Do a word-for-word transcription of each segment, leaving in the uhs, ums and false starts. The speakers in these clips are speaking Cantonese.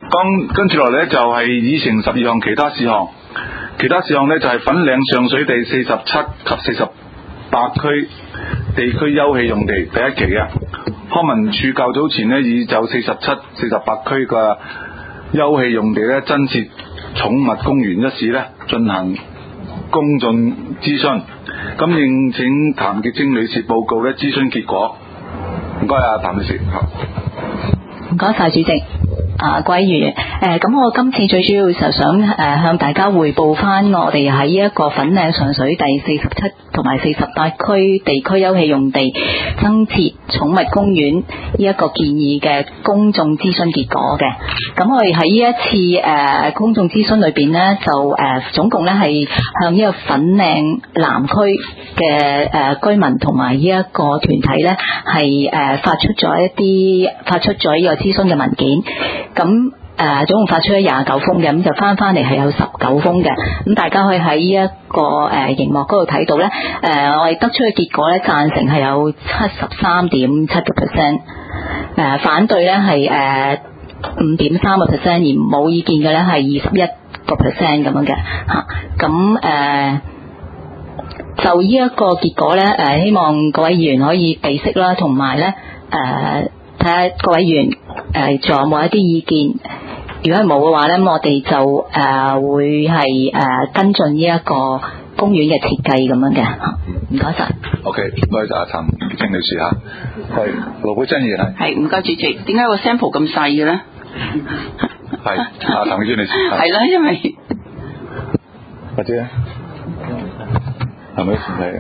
咁跟住落嚟咧就係議程十二項其他事項，其他事項咧就係粉嶺上水地四十七及四十八區地區休憩用地第一期嘅。康文署較早前呢，已就四十七、四十八區嘅休憩用地咧增設寵物公園一事咧進行公眾諮詢，咁應請譚潔貞女士報告咧諮詢結果。唔該啊，譚女士。 唔該晒主席。啊，各位議員，誒，咁我今次最主要就想誒、呃、向大家匯報翻我哋喺一個粉嶺上水第四十七同埋四十八區地區休憩用地增設寵物公園呢一個建議嘅公眾諮詢結果嘅。咁我哋喺呢一次誒、呃、公眾諮詢裏邊呢，就誒、呃、總共咧係向呢個粉嶺南區嘅誒居民同埋呢一個團體咧係誒發出咗一啲發出咗呢個諮詢嘅文件。咁誒、呃、總共發出咗廿九封嘅，咁就翻翻嚟係有十九封嘅。咁大家可以喺呢一個誒熒幕嗰度睇到咧，誒、呃、我哋得出嘅結果咧，贊成係有七十三點七個 percent， 誒反對咧係誒五點三個 percent， 而冇意見嘅咧係二十一個 percent 咁樣嘅嚇。咁、啊、誒就呢一個結果咧，誒希望各位議員可以備悉啦，同埋咧誒睇下各位議員誒仲有冇一啲意見。如果係冇嘅話咧，咁我哋就誒、呃、會係誒、呃、跟進呢一個公園嘅設計咁樣嘅。唔該晒。 OK， 唔該晒阿譚潔貞女士嚇。係羅寶珍議員係。 係唔該主席，點解個 sample 咁細嘅咧？ 係阿譚潔貞女士。 係啦，因為或者係咪團體啊？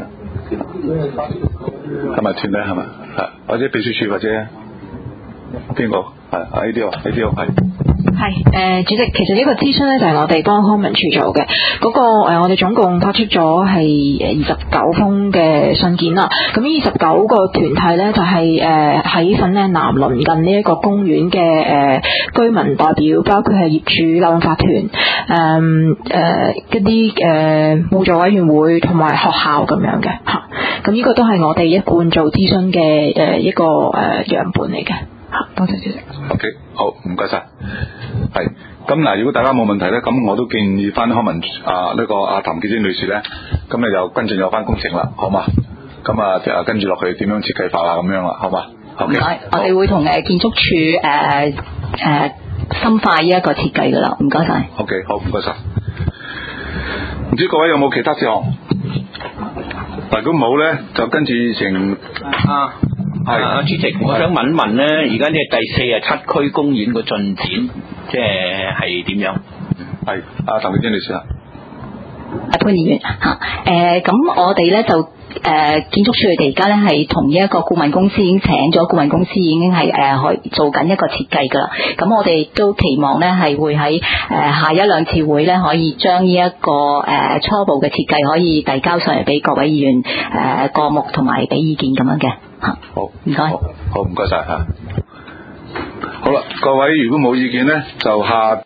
係咪團體係咪？係或者秘書處或者邊個？係啊呢啲喎，呢啲喎係。 係誒、呃，主席，其實呢個諮詢咧就係我哋幫康文署做嘅，嗰、那個誒、呃、我哋總共發出咗係誒二十九封嘅信件啦。咁呢二十九個團體咧就係誒喺粉嶺南鄰近呢一個公園嘅誒、呃、居民代表，包括係業主立案法團、誒誒一啲誒互助委員會同埋學校咁樣嘅嚇。咁呢個都係我哋一貫做諮詢嘅誒一個誒、呃、樣本嚟嘅。多謝主席。 OK， 好，唔該晒。係咁嗱，如果大家冇問題咧，咁我都建議翻康文啊呢、這個阿譚潔貞女士咧，咁你就跟進有翻工程啦，好嘛？咁啊，就跟住落去點樣設計法啊，咁樣啦，好嘛 ？OK， 我哋會同誒建築署誒誒深化呢一個設計噶啦，唔該晒。 OK， 好，唔該晒。唔知各位有冇其他事項？但如果冇咧，就跟住成啊。係啊，主席，我想問問咧，而家呢第四十七區公園個進展，即係係點樣？ 係阿譚潔貞女士啊， 阿潘議員嚇，誒咁我哋咧就誒、呃、建築署佢哋而家咧係同呢一個顧問公司已經請咗顧問公司已經係誒可做緊一個設計噶啦。咁我哋都期望咧係會喺誒、呃、下一兩次會咧可以將呢一個誒、呃、初步嘅設計可以遞交上嚟俾各位議員誒過目同埋俾意見咁樣嘅嚇。 好， 唔該。 好，唔該晒嚇。好啦，各位如果冇意見咧，就下。